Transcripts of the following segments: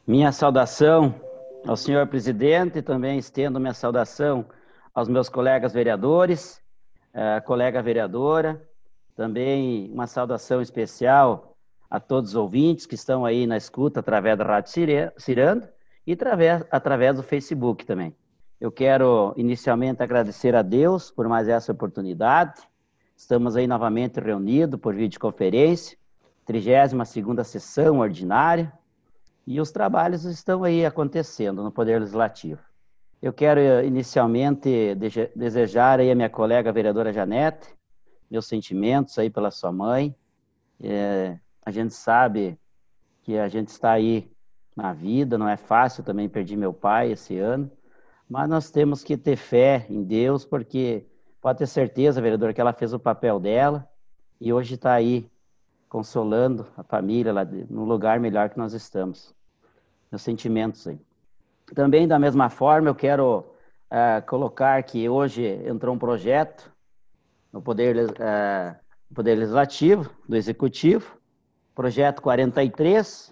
Minha saudação ao senhor presidente, e também estendo minha saudação aos meus colegas vereadores, colega vereadora, também uma saudação especial a todos os ouvintes que estão aí na escuta através da Rádio Cirando e através do Facebook também. Eu quero inicialmente agradecer a Deus por mais essa oportunidade. Estamos aí novamente reunidos por videoconferência, 32ª sessão ordinária, e os trabalhos estão aí acontecendo no Poder Legislativo. Eu quero inicialmente desejar aí a minha colega vereadora Janete, meus sentimentos aí pela sua mãe. A gente sabe que a gente está aí na vida, não é fácil, também perdi meu pai esse ano, mas nós temos que ter fé em Deus, porque pode ter certeza, vereadora, que ela fez o papel dela e hoje está aí consolando a família lá no lugar melhor que nós estamos. Meus sentimentos aí. Também, da mesma forma, eu quero colocar que hoje entrou um projeto no Poder Legislativo, do Executivo, projeto 43,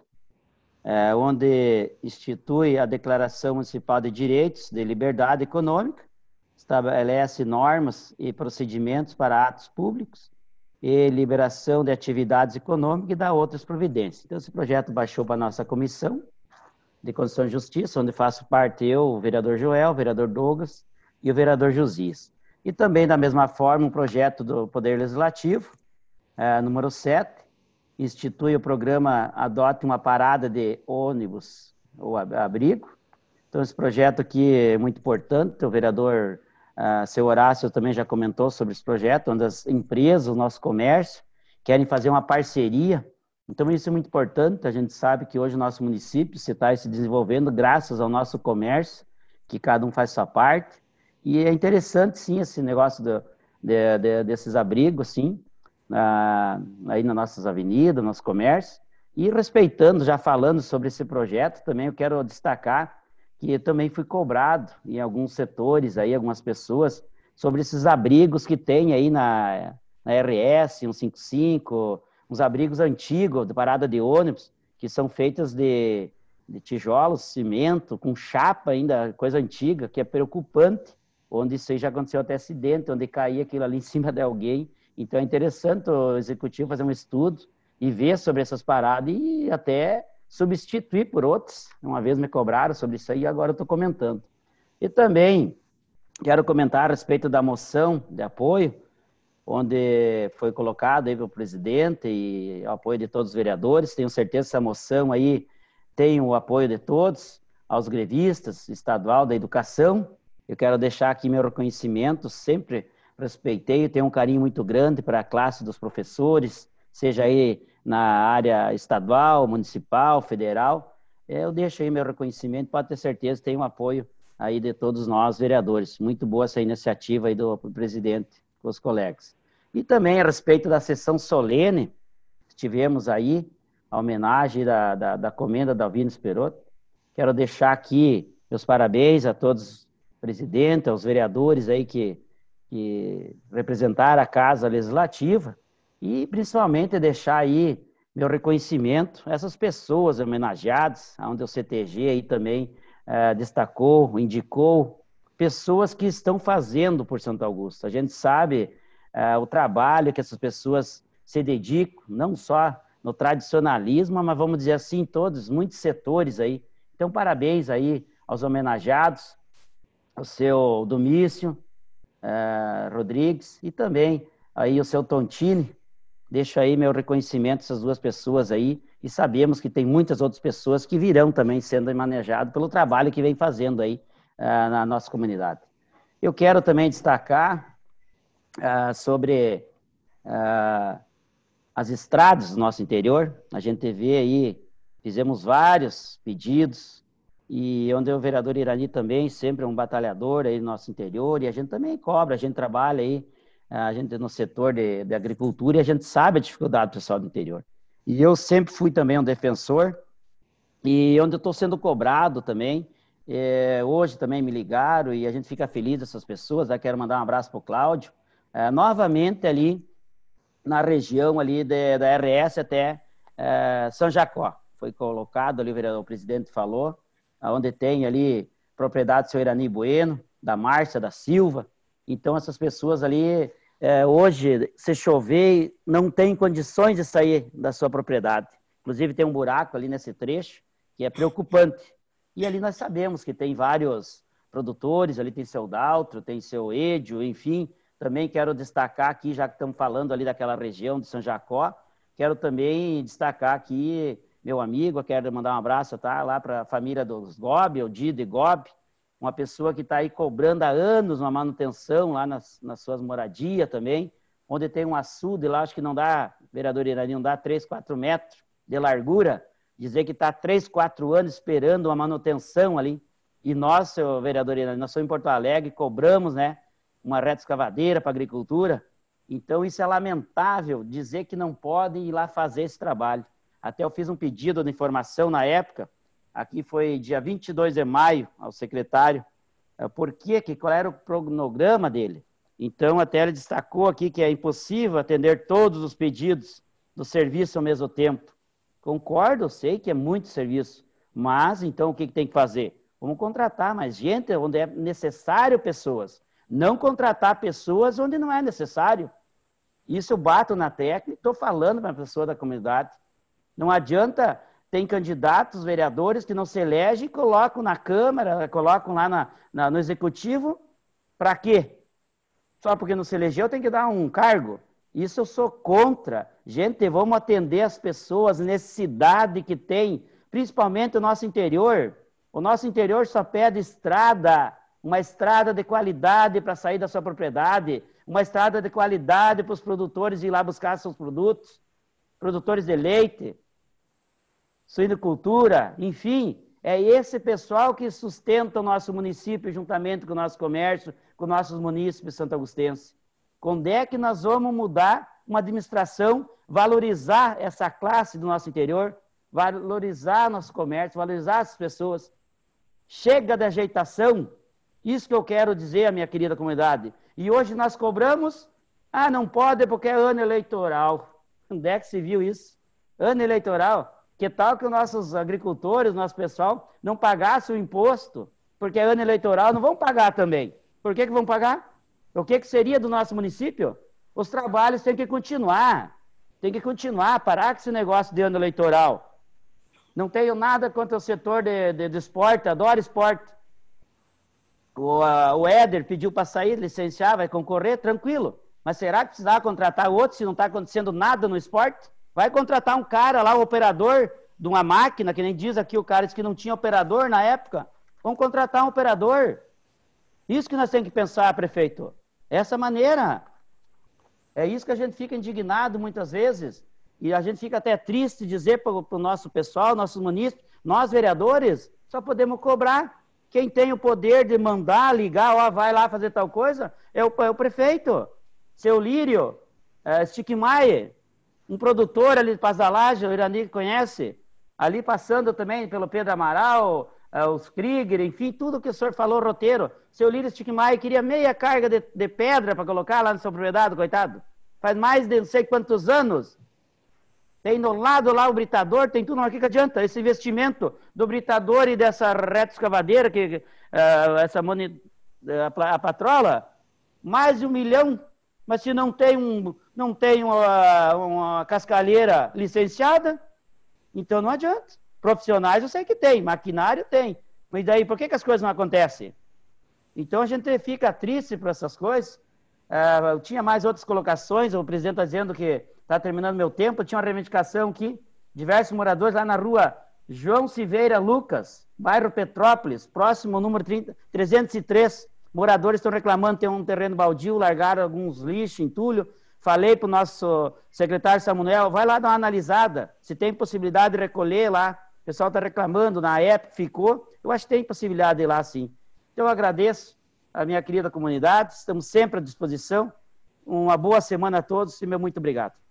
onde institui a Declaração Municipal de Direitos de Liberdade Econômica, estabelece normas e procedimentos para atos públicos e liberação de atividades econômicas e dá outras providências. Então, esse projeto baixou para a nossa comissão de Constituição e Justiça, onde faço parte eu, o vereador Joel, o vereador Douglas e o vereador Josias. E também, da mesma forma, um projeto do Poder Legislativo, número 7, institui o programa Adote uma Parada de Ônibus ou Abrigo. Então, esse projeto aqui é muito importante, o vereador seu Horácio também já comentou sobre esse projeto, onde as empresas, o nosso comércio, querem fazer uma parceria. Então, isso é muito importante. A gente sabe que hoje o nosso município está se desenvolvendo graças ao nosso comércio, que cada um faz sua parte. E é interessante, sim, esse negócio desses abrigos, sim, aí nas nossas avenidas, no nosso comércio. E respeitando, já falando sobre esse projeto, também eu quero destacar que eu também fui cobrado em alguns setores, aí, algumas pessoas, sobre esses abrigos que tem aí na RS 155, uns abrigos antigos, de parada de ônibus, que são feitas de tijolos, cimento, com chapa ainda, coisa antiga, que é preocupante, onde isso aí já aconteceu até acidente, onde caía aquilo ali em cima de alguém. Então é interessante o executivo fazer um estudo e ver sobre essas paradas e até substituir por outros. Uma vez me cobraram sobre isso aí e agora eu estou comentando. E também quero comentar a respeito da moção de apoio, onde foi colocado aí pelo presidente e o apoio de todos os vereadores. Tenho certeza que essa moção aí tem o apoio de todos, aos grevistas, estadual da educação. Eu quero deixar aqui meu reconhecimento, sempre respeitei e tenho um carinho muito grande para a classe dos professores, seja aí na área estadual, municipal, federal. Eu deixo aí meu reconhecimento, pode ter certeza que tem um apoio aí de todos nós, vereadores. Muito boa essa iniciativa aí do presidente, com os colegas. E também a respeito da sessão solene, tivemos aí a homenagem da comenda da Alvino Esperotto. Quero deixar aqui meus parabéns a todos, presidente, aos vereadores aí que representaram a Casa Legislativa e principalmente deixar aí meu reconhecimento a essas pessoas homenageadas, onde o CTG aí também destacou, indicou pessoas que estão fazendo por Santo Augusto. A gente sabe o trabalho que essas pessoas se dedicam, não só no tradicionalismo, mas vamos dizer assim, todos, muitos setores aí. Então, parabéns aí aos homenageados, ao seu Domício Rodrigues e também aí o seu Tontini. Deixo aí meu reconhecimento a essas duas pessoas aí e sabemos que tem muitas outras pessoas que virão também sendo manejadas pelo trabalho que vem fazendo aí na nossa comunidade. Eu quero também destacar sobre as estradas do nosso interior. A gente vê aí, fizemos vários pedidos, e onde o vereador Irani também, sempre é um batalhador aí no nosso interior, e a gente também cobra, a gente trabalha aí, a gente no setor de agricultura, e a gente sabe a dificuldade do pessoal do interior. E eu sempre fui também um defensor, e onde eu estou sendo cobrado também, hoje também me ligaram, e a gente fica feliz dessas pessoas, né? Quero mandar um abraço para o Cláudio, novamente ali, na região ali da RS até São Jacó. foi colocado ali, o presidente falou, onde tem ali propriedade do seu Irani Bueno, da Márcia, da Silva. Então, essas pessoas ali, hoje, se chover, não tem condições de sair da sua propriedade. Inclusive, tem um buraco ali nesse trecho, que é preocupante. E ali nós sabemos que tem vários produtores, ali tem seu Daltro, tem seu Edio, enfim. Também quero destacar aqui, já que estamos falando ali daquela região de São Jacó, quero também destacar aqui meu amigo, quero mandar um abraço, tá, lá para a família dos Gobi, o Dido e Gobi, uma pessoa que está aí cobrando há anos uma manutenção lá nas suas moradias também, onde tem um açude lá, acho que não dá, vereador Irani, não dá 3, 4 metros de largura, dizer que está 3, 4 anos esperando uma manutenção ali. E nós, seu vereador Irani, nós somos em Porto Alegre, cobramos, né, uma reta escavadeira para a agricultura. Então, isso é lamentável, dizer que não podem ir lá fazer esse trabalho. Até eu fiz um pedido de informação na época, aqui foi dia 22 de maio, ao secretário, qual era o cronograma dele. Então, até ele destacou aqui que é impossível atender todos os pedidos do serviço ao mesmo tempo. Concordo, eu sei que é muito serviço, mas então o que tem que fazer? Vamos contratar mais gente onde é necessário pessoas. Não contratar pessoas onde não é necessário. Isso eu bato na tecla e estou falando para a pessoa da comunidade. Não adianta, tem candidatos, vereadores que não se elegem e colocam na Câmara, colocam lá no Executivo. Para quê? Só porque não se elegeu tem que dar um cargo. Isso eu sou contra. Gente, vamos atender as pessoas, necessidade que tem, principalmente o nosso interior. O nosso interior só pede estrada, uma estrada de qualidade para sair da sua propriedade, uma estrada de qualidade para os produtores ir lá buscar seus produtos, produtores de leite, suinocultura, enfim, é esse pessoal que sustenta o nosso município juntamente com o nosso comércio, com nossos munícipes santo-agostenses. Quando é que nós vamos mudar uma administração, valorizar essa classe do nosso interior, valorizar nosso comércio, valorizar as pessoas? Chega de ajeitação, isso que eu quero dizer à minha querida comunidade. E hoje nós cobramos, não pode porque é ano eleitoral. Onde é que se viu isso? Ano eleitoral. Que tal que os nossos agricultores, o nosso pessoal, não pagassem o imposto? Porque é ano eleitoral, não vão pagar também. Por que vão pagar? O que seria do nosso município? Os trabalhos têm que continuar. Tem que continuar, parar com esse negócio de ano eleitoral. Não tenho nada contra o setor de esporte, adoro esporte. O Éder pediu para sair, licenciar, vai concorrer, tranquilo. Mas será que precisava contratar outro se não está acontecendo nada no esporte? Vai contratar um cara lá, o operador de uma máquina, que nem diz aqui o cara, disse que não tinha operador na época. Vamos contratar um operador. Isso que nós temos que pensar, prefeito. Essa maneira. É isso que a gente fica indignado muitas vezes. E a gente fica até triste de dizer para o nosso pessoal, nossos munícipes, nós vereadores, só podemos cobrar. Quem tem o poder de mandar, ligar, vai lá fazer tal coisa, é o prefeito. Seu Lírio, Stickmaier, um produtor ali de Pasalagem, o Irani conhece, ali passando também pelo Pedro Amaral, os Krieger, enfim, tudo que o senhor falou, roteiro. Seu Lírio Stickmaier queria meia carga de pedra para colocar lá na sua propriedade, coitado. Faz mais de não sei quantos anos. Tem no lado lá o britador, tem tudo, mas o que adianta? Esse investimento do britador e dessa reta escavadeira, a patrola, mais de 1 milhão, mas se não tem uma cascalheira licenciada, então não adianta. Profissionais eu sei que tem, maquinário tem, mas daí por que as coisas não acontecem? Então a gente fica triste por essas coisas. Eu tinha mais outras colocações, o presidente está dizendo que está terminando meu tempo, tinha uma reivindicação aqui, diversos moradores lá na rua João Silveira Lucas, bairro Petrópolis, próximo ao número 303, moradores estão reclamando, tem um terreno baldio, largaram alguns lixos, entulho. Falei para o nosso secretário Samuel, vai lá dar uma analisada, se tem possibilidade de recolher lá, o pessoal está reclamando, na época ficou, eu acho que tem possibilidade de ir lá sim. Então eu agradeço a minha querida comunidade, estamos sempre à disposição, uma boa semana a todos e meu muito obrigado.